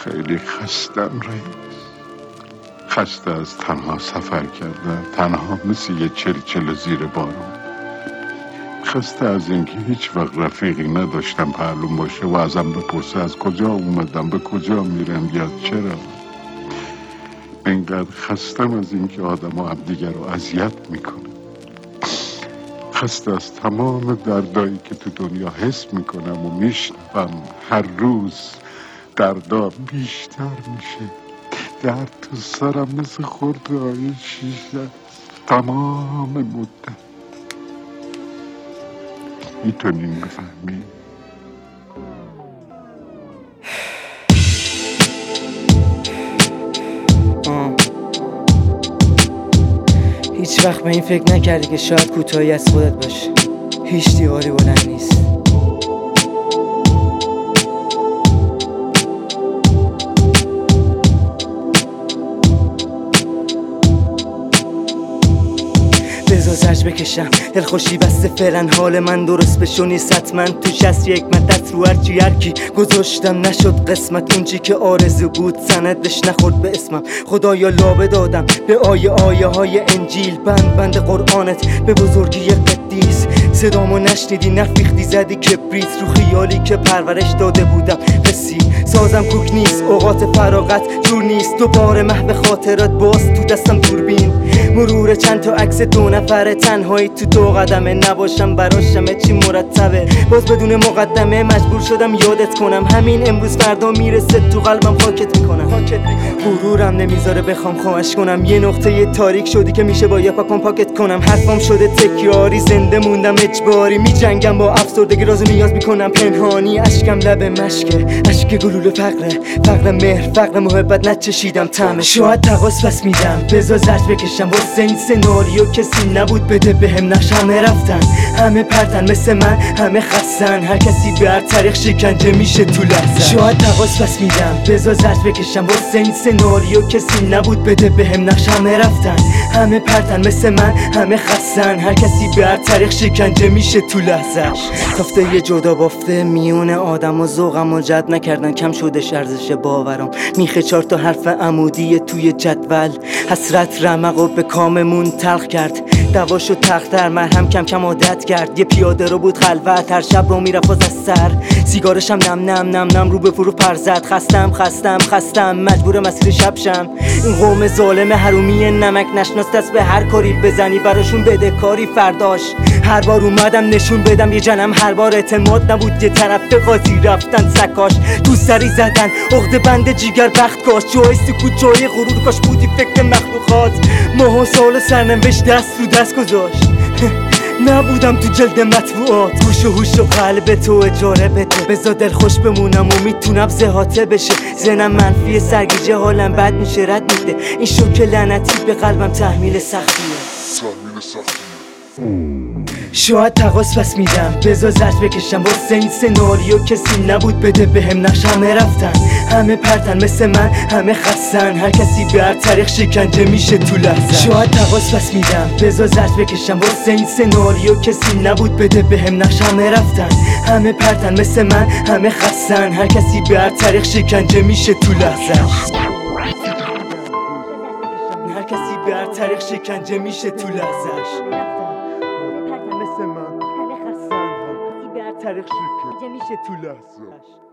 خیلی خستم رئیس. خسته از تنها سفر کردن، تنها مثل یه چلچل زیر بارون. خسته از اینکه هیچ وقت رفیقی نداشتم پهلوم باشه و ازم بپرسه از کجا اومدم، به کجا میرم یا چرا. اینقدر خستم از اینکه آدم‌ها همدیگر رو اذیت میکنه. خسته از تمام دردایی که تو دنیا حس میکنم و میشنوم. هر روز دردا بیشتر میشه. درد تو سرم مثل خرده‌های شیشه است تمام مدت. میتونین بفهمی؟ هیچ وقت به این فکر نکردی که شاید کوتاهی از خودت باشه. هیچ دیواری بلند نیست. بذار زرج بکشم دلخوشی بسته فعلا حال من درست بشو نیست حتما توش هست یک مدت رو هرچی هرکی گذاشتم نشد قسمت اون چی که آرزو بود سندش نخورد به اسمم. خدایا لابه دادم به آیه های انجیل بند قرآنت به بزرگی قدیس. صدامو نشنیدی نفیختی زدی کبریت رو خیالی که پرورش داده بودم قصی. سازم کوک نیست اوقات فراغت جور نیست دوباره محو خاطرات باز تو دستم دوربین مرور چند تا عکس دو نفره تنهایی تو دو قدمه نباشم براشمه چی مرتبه باز بدون مقدمه مجبور شدم یادت کنم همین امروز فردا میرسه تو قلبم خاکت میکنم. غرورم نمیذاره بخوام خواهش کنم یه نقطه تاریک شدی که میشه با یه پاکت کنم. حرفم شده تکراری زنده موندم اجباری میجنگم با افسردگی رازو نیاز میکنم پنهانی. اشکم لب مشکه اشک گلوله فقر مهر فقر محبت نچشیدم طعمش. شاید تقاس پس میدم بذار زرج بکشم واسه این سناریو کسی نبود بده بهم نقش. همه رفتن همه پرتن مثل من همه خستن هر کسی به هر طریق شکنجه میشه تو لحظه. شاید تقاس پس میدم بذار زرج بکشم واسه این سناریو کسی نبود بده بهم نقش. همه رفتن همه پرتن مثل من همه خستن هر کسی به هر طریق شکنجه میشه تو لحظه‌اش. تافته یه جدا بافته میون آدم و ذوقم و جد نکردن کم شدش ارزش باورم. میخه 4 تا حرف عمودی توی جدول حسرت رمق و به کاممون تلخ کرد. دواشو تختر مرهم کم کم عادت کرد. یه پیاده رو بود خلوت هر شب رو میرفت از سر سیگارشم نم رو به فرو پر زد. خستم مجبور مسیر شب شم. این قوم ظالم حرومی نمک نشناس دست به هر کاری بزنی براشون بده کاری فرداش. هر بار اومدم نشون بدم یه جنم هر بار اعتماد نبود یه طرف به قاضی رفتن سکاش تو سری زدن عقده بند جیگر بخت کاش جای سکوت جای غرور کاش بودی فکر مخلوقات. ماه و سال و سرنوشت دست رو دست گذاشت نبودم تو جلد مطبوعات. گوش و هوش و قلب تو اجاره بده بذار دل خوش بمونم و میتونم زهاته بشه. ذهنم منفی سرگیجه حالم بد میشه رد میده این شوک لعنتی به قلبم تحمیل سختیه. شاید تقاس پس میدم بذار زرج بکشم واسه این سناریو کسی نبود بده بهم نقش. همه رفتن همه پرتن مثل من همه خستن هر کسی به هر طریق شکنجه میشه تو لحظه. شاید تقاس پس میدم بذار زرج بکشم واسه این سناریو کسی نبود بده بهم نقش. همه رفتن همه پرتن مثل من همه خستن هر کسی به هر طریق شکنجه میشه تو لحظه. هر کسی به هر طریق شکنجه میشه تو لحظه‌اش. مثل من همه خستن هر کسی به هر طریق شکنجه میشه تو لحظه.